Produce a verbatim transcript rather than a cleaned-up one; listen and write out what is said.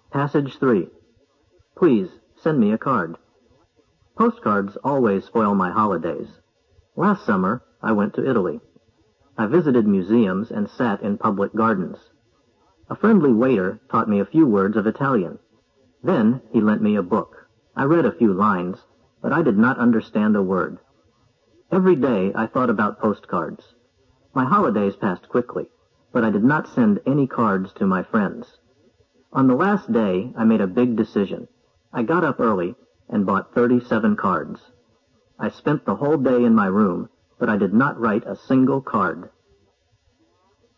Passage three. Please, send me a card. Postcards always spoil my holidays. Last summer, I went to Italy. I visited museums and sat in public gardens. A friendly waiter taught me a few words of Italian. Then he lent me a book. I read a few lines, but I did not understand a word. Every day I thought about postcards. My holidays passed quickly, but I did not send any cards to my friends. On the last day, I made a big decision. I got up early and bought thirty-seven cards. I spent the whole day in my room, but I did not write a single card.